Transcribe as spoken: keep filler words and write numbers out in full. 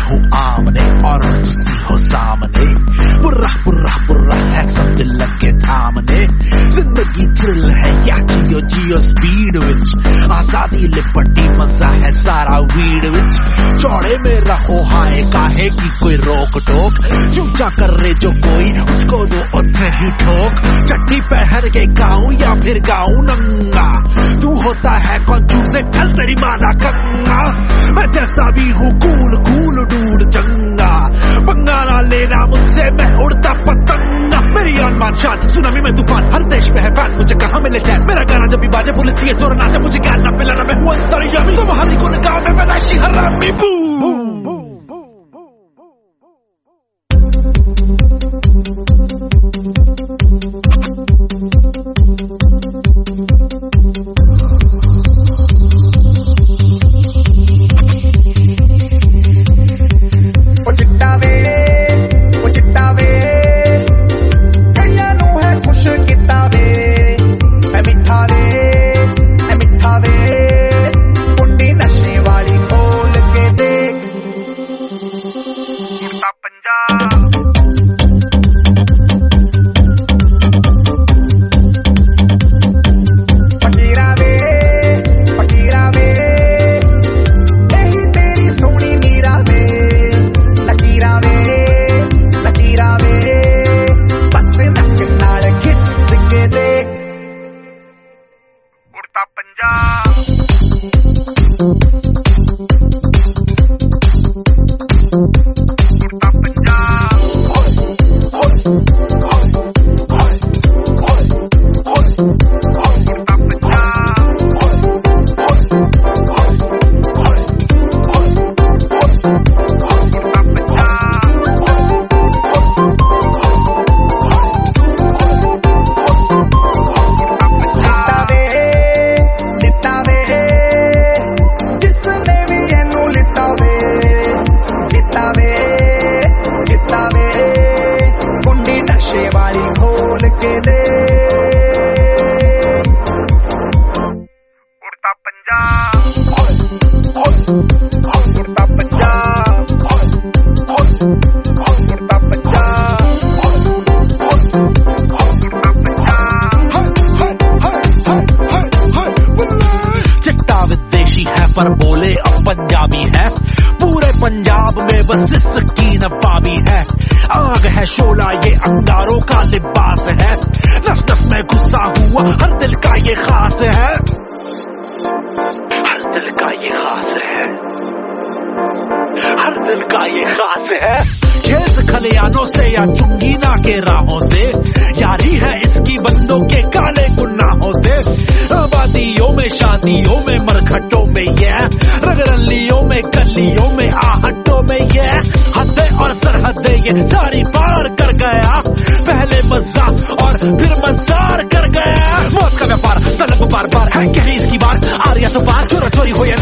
हूँ आमने और तुसी हो सामने। बुरा बुरा बुरा है सब दिल लगे थामने। जिंदगी थ्रिल है या जियो जियो स्पीड विच, आजादी लिबर्टी मजा है सारा वीड विच। चौड़े में रहो हाय काहे की कोई रोक टोक, चूचा कर रहे जो कोई उसको दो उठे ही ठोक। चट्टी पहन के गाऊं या फिर गाऊं नंगा, तू होता है कंजूस चल तेरी माना कंगा। मैं जैसा भी हूँ कूल कूल डूड चंगा, पंगा ना लेना मुझसे मैं उड़ता पतंगा। मेरी अनमान शान सुनामी में तूफान, हर देश में है फैन मुझे कहाँ मिले चैन। मेरा गाना जब भी बाजे पुलिस ये जोर नाचा, मुझे ज्ञान ना पिलाना मैं हूँ अंतर्यामी। तुम्हारी गुण गाँव में पैदाइशी हरामी बू। पर बोले अब पंजाबी है, पूरे पंजाब में बस इसकी नवाबी है। आग है शोला ये अंगारों का लिबास है, नस नस में घुसा हुआ हर दिल का ये खास है। हर दिल का ये खास है, हर दिल का ये खास है। खेत खलियानों से या चुंगीना के राहों से, यारी है इसकी बंदों के काले गुनाहों से। आबादियों में शादियों में मरघटों में ये, रगरलियों में गलियों में आहटों में ये, हदें और सरहदें ये सारी पार कर गया। पहले मजा और फिर मजार कर गया। मौत का व्यापार तलब बार बार है, यही इसकी बार आर्या तो बार चोरा चोरी हो